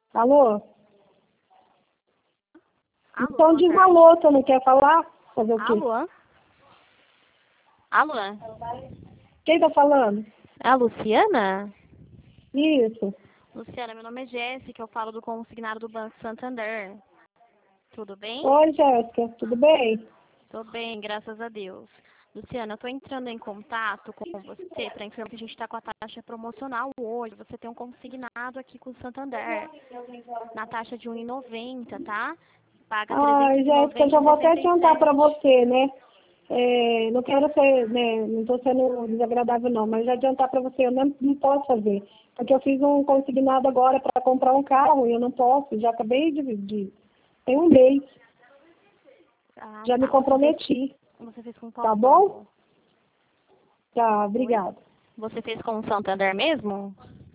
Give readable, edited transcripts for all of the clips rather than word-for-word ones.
Alô? Alô, Então boa diz tarde. alô, você não quer falar? Fazer o quê? Alô? Alô? Quem tá falando? É a Luciana? Isso. Luciana, meu nome é Jéssica, eu falo do consignado do Banco Santander. Tudo bem? Oi, Jéssica, tudo bem? Tô bem, graças a Deus. Luciana, eu tô entrando em contato com você para informar que a gente está com a taxa promocional hoje. Você tem um consignado aqui com o Santander, na taxa de 1,90, tá? Paga Ai, Jéssica, já vou até adiantar para 390,67. você, né? Não quero ser, né, não estou sendo desagradável não, mas já adiantar para você, eu não posso fazer. Porque eu fiz um consignado agora para comprar um carro e eu não posso, já acabei tem um mês, Ah, já me tá. comprometi, Você fez com qual tá bom? banco? Tá, Oi? obrigada. Você fez com o Santander mesmo?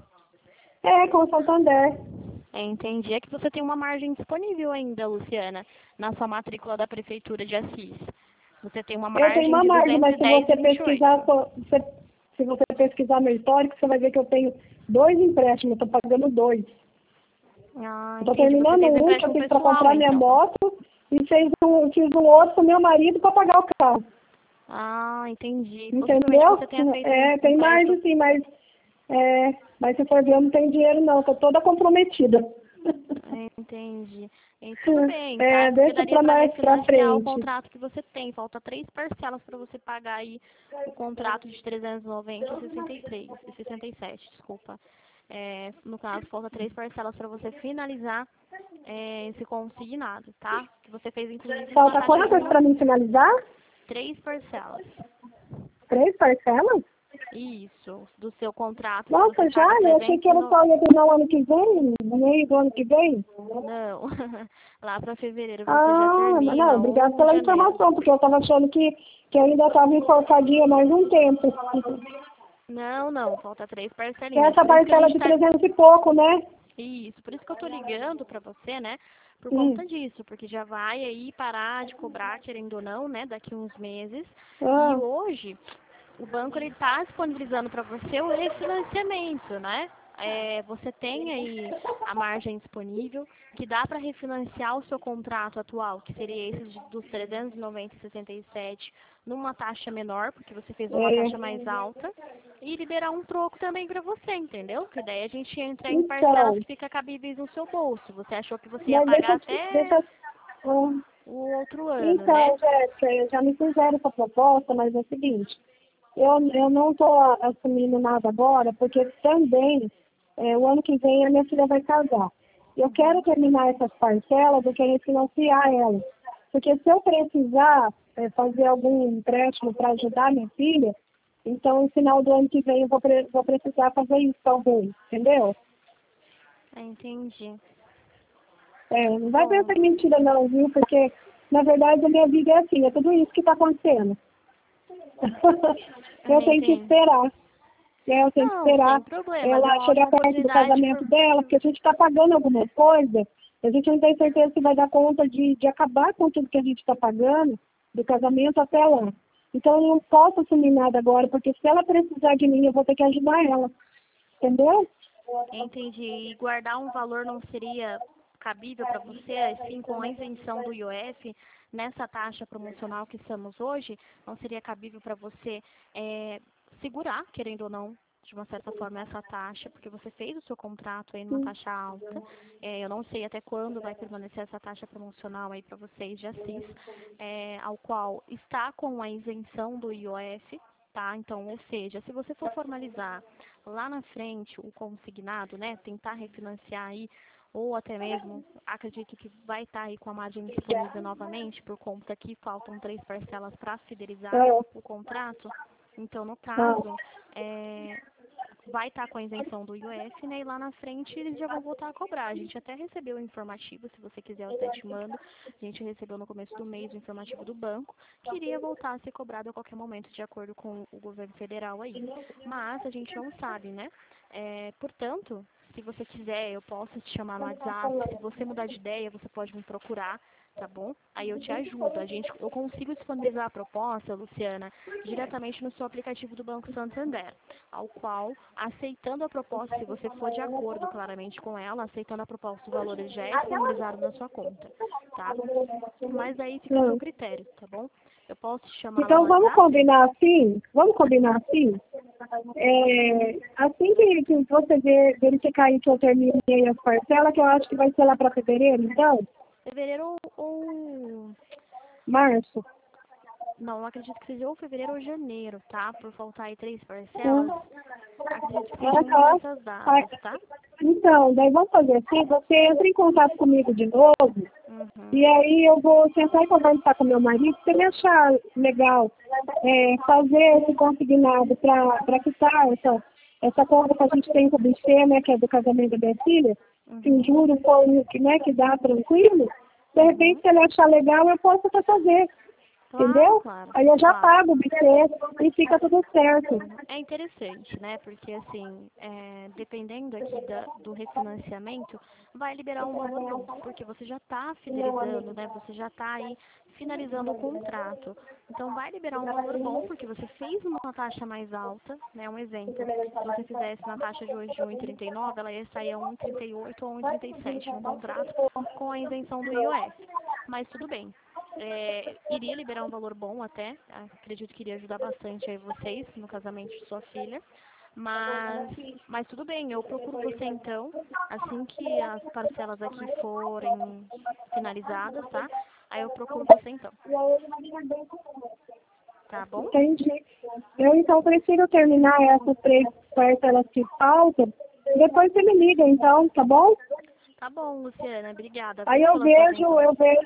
Com o Santander. Entendi. É que você tem uma margem disponível ainda, Luciana, na sua matrícula da Prefeitura de Assis. Você tem uma Eu tenho margem uma de margem, mas se você pesquisar, 210,28. se você pesquisar no histórico, você vai ver que eu tenho 2 empréstimos, eu estou pagando 2. Ah, Estou entendi. Você terminando fez um um que eu empréstimo fiz para pessoal, comprar minha então. moto e fiz um outro com meu marido para pagar o carro. Ah, entendi. Possivelmente Entendeu? você tenha feito um Tem empréstimo. margem sim, mas se for ver, eu não tenho dinheiro não, estou toda comprometida. Entendi. E tudo bem, tá? É porque Deixa daria para para mais para refinanciar o frente. contrato que você tem. Falta 3 parcelas para você pagar aí o contrato de 390 e 63, e 67, desculpa. No caso, falta 3 parcelas para você finalizar esse consignado, tá? Que você fez, inclusive, numa Falta taxa de quantas para mim finalizar? 3 parcelas. 3 parcelas? Isso, do seu contrato que você Nossa, já? paga Eu achei que era 390. só ia terminar o ano que vem, no meio do ano que vem. Não, lá para fevereiro você já Ah, mas não, termina, obrigado ou pela janeiro. informação, porque eu estava achando que ainda estava enforcadinha mais um tempo. Não, não, falta 3 parcelinhas. Essa Por isso que a parcela gente de tá. 300 e pouco, né? Isso, por isso que eu tô ligando pra você, né? Por Hum. conta disso, porque já vai aí parar de cobrar, querendo ou não, né? Daqui uns meses. E Ah, hoje, o banco ele tá disponibilizando para você o refinanciamento, né? Você tem aí a margem disponível que dá para refinanciar o seu contrato atual, que seria esse dos 390,67 numa taxa menor, porque você fez uma é. taxa mais alta, e liberar um troco também para você, entendeu? Que daí a gente entra em parcelas Então, que fica cabíveis no seu bolso. Você achou que você ia mas pagar até ah, o outro ano, né? então, Jéssica, já me fizeram essa proposta, mas é o seguinte, eu não estou assumindo nada agora, porque também o ano que vem a minha filha vai casar. Eu quero Uhum. terminar essas parcelas, eu quero financiar elas. Porque se eu precisar fazer algum empréstimo para ajudar minha filha, então no final do ano que vem eu vou precisar fazer isso, talvez, entendeu? Entendi. Não vai ver Bom, essa mentira não, viu? Porque, na verdade, a minha vida é assim, é tudo isso que está acontecendo. Eu tenho que entendi. esperar. Eu tenho que Não, esperar sem problemas. É ela uma chegar ótima perto do oportunidade casamento dela, porque a gente está pagando alguma coisa, a gente não tem certeza se vai dar conta de acabar com tudo que a gente está pagando, do casamento até lá. Então eu não posso assumir nada agora, porque se ela precisar de mim, eu vou ter que ajudar ela. Entendeu? entendi. E guardar um valor não seria cabível para você, assim, com a isenção do IOF, nessa taxa promocional que estamos hoje, não seria cabível para você segurar, querendo ou não, de uma certa forma, essa taxa, porque você fez o seu contrato aí numa taxa alta. Eu não sei até quando vai permanecer essa taxa promocional aí para vocês de Assis, ao qual está com a isenção do IOF, tá? Então, ou seja, se você for formalizar lá na frente o consignado, né, tentar refinanciar aí, ou até mesmo, acredito que vai estar aí com a margem disponível novamente, por conta que faltam 3 parcelas para fidelizar É, o contrato. Então, no ah, caso, vai estar com a isenção do IOF, né? E lá na frente eles já vão voltar a cobrar. A gente até recebeu o informativo, se você quiser eu até te mando. A gente recebeu no começo do mês o informativo do banco, que iria voltar a ser cobrado a qualquer momento, de acordo com o governo federal aí. Mas a gente não sabe, né? Portanto, Se você quiser, eu posso te chamar no WhatsApp. Se você mudar de ideia, você pode me procurar, tá bom? Aí eu te ajudo. Eu consigo disponibilizar a proposta, Luciana, diretamente no seu aplicativo do Banco Santander, ao qual, aceitando a proposta, se você for de acordo claramente com ela, aceitando a proposta, o valor já é disponibilizado na sua conta, tá? Mas aí fica a seu critério, tá bom? Eu posso te chamar lá Então no vamos WhatsApp? combinar assim? Vamos combinar assim? Assim que você verificar aí que eu terminei as parcelas, que eu acho que vai ser lá para fevereiro, então, Fevereiro ou... março. Não, eu acredito que seja ou fevereiro ou janeiro, tá? Por faltar aí 3 parcelas. Hum. Acredito que seja uma dessas datas, tá? Então, daí vamos fazer assim, você entra em contato comigo de novo, Uhum. e aí eu vou tentar conversar com meu marido, se ele achar legal fazer esse consignado para quitar essa conta que a gente tem com o buffet, né, que é do casamento da minha filha, que o Uhum. juro for, né, que dá tranquilo, de repente, Uhum. se ele achar legal, eu posso até fazer. Claro, Entendeu? claro, Aí eu já claro. pago o buffet e fica tudo certo. É interessante, né? Porque, assim, dependendo aqui do refinanciamento, vai liberar um valor bom, porque você já está fidelizando, né? Você já está aí finalizando o contrato. Então, vai liberar um valor bom, porque você fez uma taxa mais alta, né? Um exemplo, se você fizesse na taxa de hoje de 1,39, ela ia sair a 1,38 ou 1,37 no contrato, com a isenção do IOF. Mas tudo bem. Iria liberar um valor bom até, acredito que iria ajudar bastante aí vocês no casamento de sua filha, mas tudo bem, eu procuro você então, assim que as parcelas aqui forem finalizadas, tá? Aí eu procuro você então, tá bom? Entendi. Eu então prefiro terminar essas 3 parcelas que faltam. Depois você me liga, então, tá bom? Tá bom, Luciana, obrigada, Aí viu, eu pela sua vejo, atenção. eu vejo,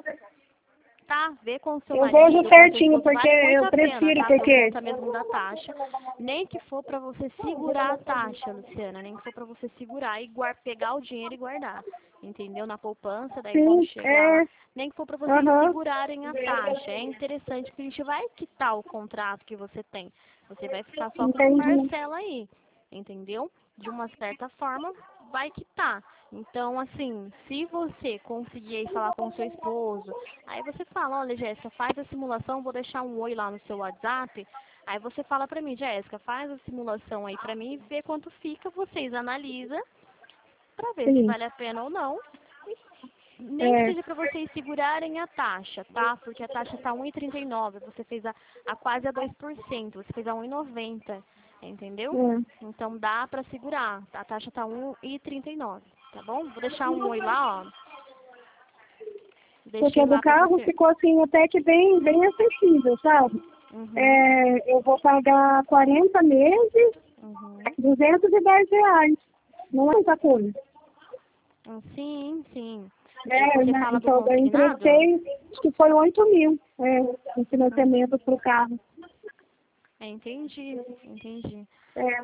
Tá, vê com o seu eu vejo marido, com seu certinho, esposo, porque vale muito eu a pena, prefiro, tá? Por porque conta mesmo da taxa. Nem que for para você segurar a taxa, Luciana, nem que for para você segurar e pegar o dinheiro e guardar, entendeu? Na poupança, daí quando sim, chegar lá, nem que for para vocês aham, segurarem a taxa. É interessante porque a gente vai quitar o contrato que você tem. Você vai ficar só com as entendi. parcelas aí, entendeu? De uma certa forma, vai quitar. Então, assim, se você conseguir aí falar com o seu esposo, aí você fala, olha, Jéssica, faz a simulação, vou deixar um oi lá no seu WhatsApp. Aí você fala pra mim, Jéssica, faz a simulação aí pra mim e vê quanto fica, vocês analisam pra ver se Sim, vale a pena ou não. Nem que é, seja para vocês segurarem a taxa, tá? Porque a taxa tá 1,39, você fez a quase a 2%, você fez a 1,90, entendeu? é. Então dá para segurar. A taxa tá 1,39, tá bom? Vou deixar um oi lá, ó. Porque Deixei a do lá para carro você. ficou assim até que bem acessível, sabe? Uhum, Eu vou pagar 40 meses, uhum. R$ 210. Não é muita coisa. Sim, sim. Você Né? fala do Então, eu consignado? emprestei, acho que foi 8 mil, o financiamento para o carro. Entendi, entendi. É,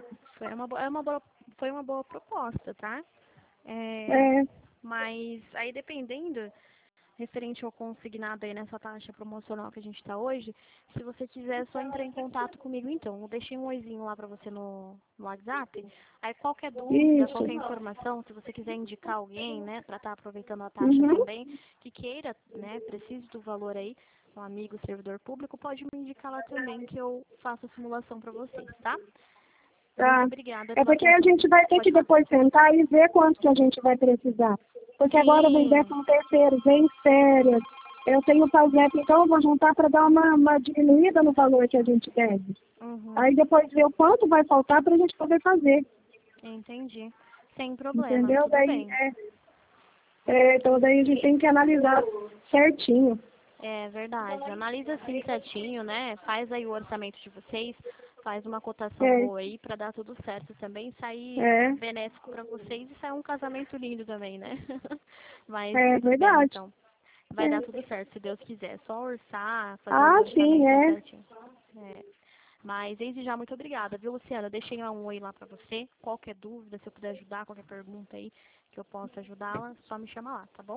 Foi uma boa proposta, tá? É, é, mas aí dependendo, referente ao consignado aí nessa taxa promocional que a gente está hoje, se você quiser é só entrar em contato comigo então. Eu deixei um oizinho lá para você no WhatsApp. Aí qualquer dúvida, isso. qualquer informação, se você quiser indicar alguém, né, para estar aproveitando a taxa Uhum. também, que queira, né, precise do valor aí, um amigo servidor público, pode me indicar lá também que eu faço a simulação para vocês, tá? Muito Tá. obrigada É pela porque a atenção. gente vai ter Pode que falar. depois sentar e ver quanto que a gente vai precisar. Porque agora vem Sim. 13º, vem férias. Eu tenho PASEP, então eu vou juntar para dar uma diminuída no valor que a gente deve. Uhum. Aí depois ver o quanto vai faltar para a gente poder fazer. Entendi. Sem problema, Entendeu? tudo Daí, bem. então daí a gente tem que analisar certinho. É verdade. Analisa assim certinho, né? Faz aí o orçamento de vocês, faz uma cotação É, boa aí pra dar tudo certo também, sair é, benéfico pra vocês e sair um casamento lindo também, né? Mas é tudo bem, verdade. então. Vai dar É. tudo certo, se Deus quiser. Só orçar, fazer os Ah, sim, orçamentos aí é. certinho. É. Mas desde já, muito obrigada, viu, Luciana? Deixei um oi lá pra você. Qualquer dúvida, se eu puder ajudar, qualquer pergunta aí que eu possa ajudá-la, só me chama lá, tá bom?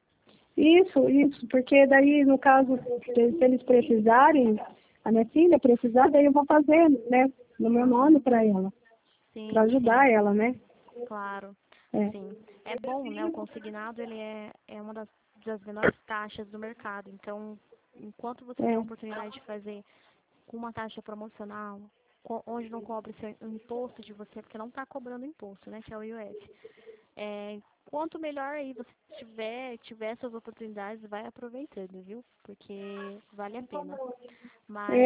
Isso, porque daí, no caso, se eles precisarem, a minha filha precisar, daí eu vou fazer, né, no meu nome Uhum. para ela, para Sim, ajudar sim. ela, né? Claro, É. sim. É bom, né? O consignado, ele é uma das menores taxas do mercado. Então, enquanto você tem a É. oportunidade de fazer com uma taxa promocional, onde não cobre seu imposto de você, porque não está cobrando imposto, né? Que é o IOF. Quanto melhor aí você tiver essas oportunidades, vai aproveitando, viu? Porque vale a pena. Mas,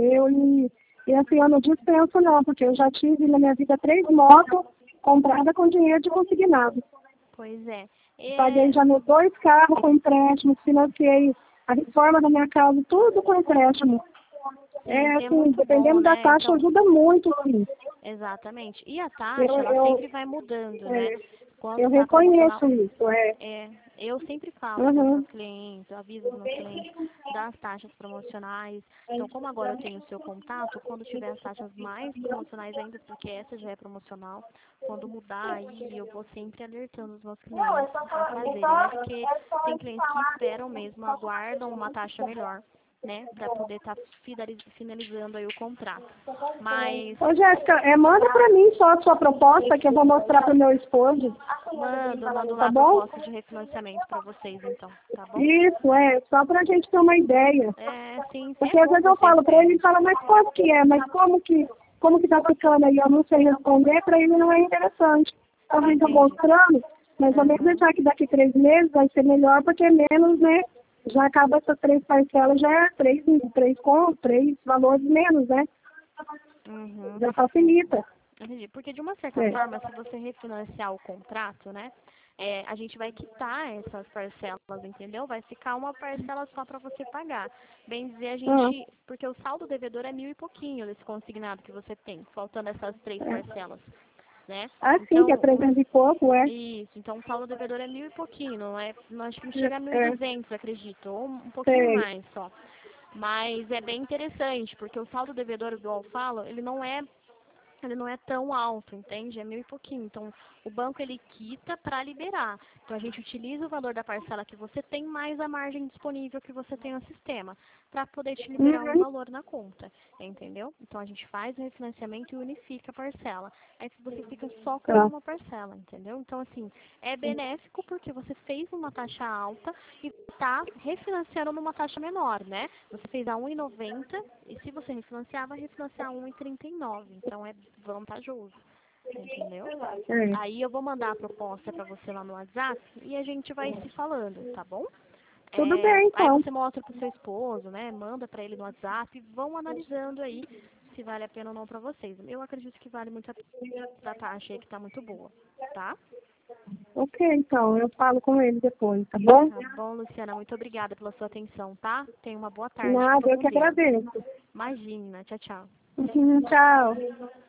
E assim, eu não dispenso não, porque eu já tive na minha vida 3 motos compradas com dinheiro de consignado. pois é. Paguei já meus 2 carros com empréstimo, financiei a reforma da minha casa, tudo com empréstimo. Sim, é Assim, muito bom, dependendo da né? taxa, Então, ajuda muito, sim. exatamente. E a Eu, taxa, ela eu, sempre vai mudando, né? é, Quando eu está promocional, reconheço isso, eu sempre falo para os Uhum. meus clientes, eu aviso os meus clientes das taxas promocionais. Então, como agora eu tenho o seu contato, quando tiver as taxas mais promocionais ainda, porque essa já é promocional, quando mudar aí, eu vou sempre alertando os meus clientes a fazerem, né? Porque tem clientes que esperam mesmo, aguardam uma taxa melhor, né? Para poder estar finalizando aí o contrato. Mas Ô, Jéssica, manda pra mim só a sua proposta que eu vou mostrar pro meu esposo, mando tá lá a bom? proposta de refinanciamento para vocês, então, tá bom? Isso, só pra gente ter uma ideia. Sim, Porque é às bom vezes eu vocês falo pra ele, terem. ele fala, mas como que é? Mas como que tá ficando aí? Eu não sei responder, pra ele não é interessante. Então a gente tá Entendi. mostrando, mas ao mesmo Aham. deixar que daqui 3 meses vai ser melhor, porque menos, né? Já acaba essas 3 parcelas, já é 3 valores menos, né? Uhum. Já facilita. Entendi. Porque de uma certa É. forma, se você refinanciar o contrato, né? A gente vai quitar essas parcelas, entendeu? Vai ficar uma parcela só para você pagar. Bem dizer, porque o saldo devedor é 1.000 e pouquinho desse consignado que você tem, faltando essas 3 parcelas, né? Sim, que é Então, 300 e pouco, isso, então o saldo devedor é 1.000 e pouquinho, não acho que não chega a É, 1.200, acredito, ou um pouquinho sei. mais só. Mas é bem interessante, porque o saldo devedor, igual eu falo, ele não é tão alto, entende? É 1.000 e pouquinho. Então, o banco ele quita para liberar. Então, a gente utiliza o valor da parcela que você tem mais a margem disponível que você tem no sistema para poder te liberar um Uhum. valor na conta, entendeu? Então, a gente faz o refinanciamento e unifica a parcela. Aí você fica só com Tá. uma parcela, entendeu? Então, assim, é benéfico porque você fez uma taxa alta e está refinanciando numa taxa menor, né? Você fez a 1,90 e se você refinanciar, vai refinanciar a 1,39. Então, é vantajoso, entendeu? É. Aí eu vou mandar a proposta para você lá no WhatsApp e a gente vai se falando, tá bom? Tudo bem, Aí então. você mostra pro seu esposo, né? Manda para ele no WhatsApp e vão analisando aí se vale a pena ou não para vocês. Eu acredito que vale muito a pena da taxa aí que tá muito boa, tá? Ok, então, eu falo com ele depois, tá bom? Tá bom, Luciana, muito obrigada pela sua atenção, tá? Tenha uma boa tarde, fica Nada, eu com que Deus. agradeço. Imagina, tchau, tchau. Tchau.